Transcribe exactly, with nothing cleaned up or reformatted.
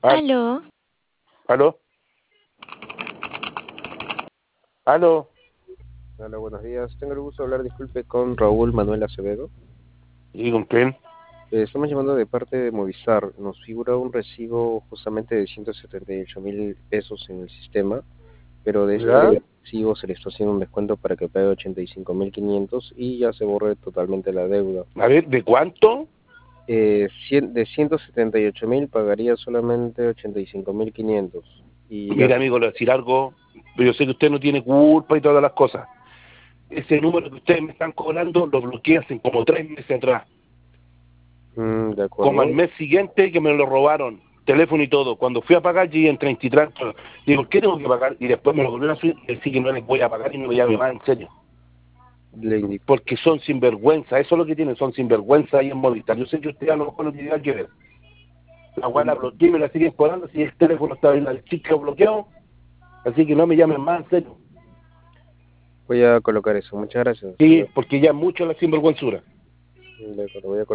Al- Aló, ¿Aló? ¿Aló? Hola, buenos días. Tengo el gusto de hablar, disculpe, con Raúl Manuel Acevedo. ¿Y con quién? Eh, estamos llamando de parte de Movistar. Nos figura un recibo justamente de ciento setenta y ocho mil pesos en el sistema, pero de ¿Ya? este recibo se le está haciendo un descuento para que pague ochenta y cinco mil quinientos y ya se borre totalmente la deuda. A ver, ¿de cuánto? Eh, cien de ciento setenta y ocho mil pagaría solamente ochenta y cinco mil quinientos. Y ya Mira, se... amigo, le voy a decir algo, pero yo sé que usted no tiene culpa y todas las cosas. Ese número que ustedes me están cobrando lo bloqueé hace como tres meses atrás. Mm, de Como al acuerdo. mes siguiente que me lo robaron, teléfono y todo. Cuando fui a pagar, llegué en treinta y tres. Digo, ¿qué tengo que pagar? Y después me lo volvieron a subir y decir que no les voy a pagar y no me llame más, en serio. Le indico. Porque son sinvergüenza, eso es lo que tienen, son sinvergüenza ahí en Movistar. Yo sé que usted a lo mejor no tiene nada que ver. La weá la bloqueé y me la siguen cobrando si el teléfono está en el chico bloqueado. Así que no me llamen más, en serio. Voy a colocar eso. Muchas gracias. Hasta Sí, luego. porque ya es mucho la sinvergüenzura. De acuerdo, voy a colocar